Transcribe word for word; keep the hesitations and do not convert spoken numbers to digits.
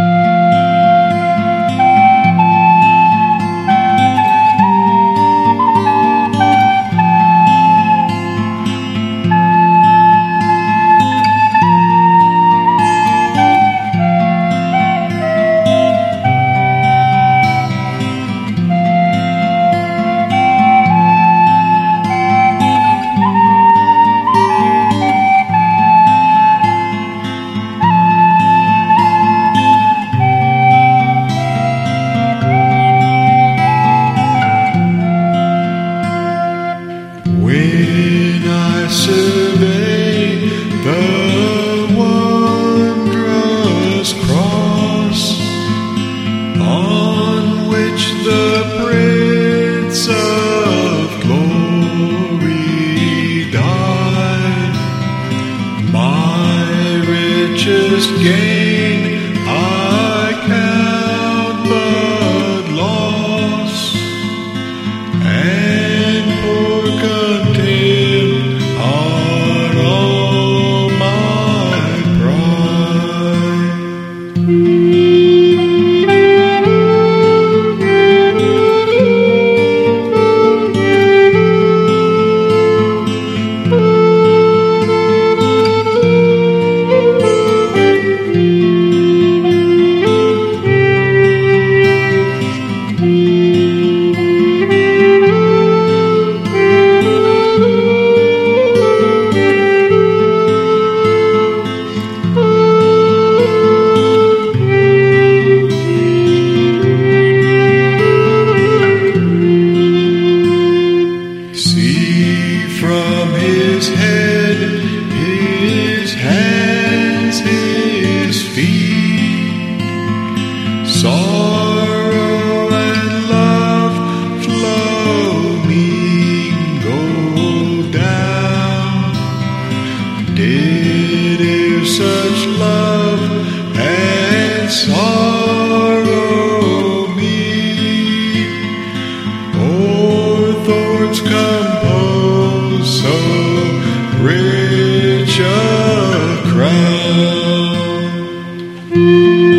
When I survey the wondrous cross on which the Prince of Glory died, my richest gain I count but loss, and pour contempt on all my pride. From his head, his hands, his feet, sorrow and love flow mingle down. Did if such love and sorrow meet, o'er thorns compose so rich a crown.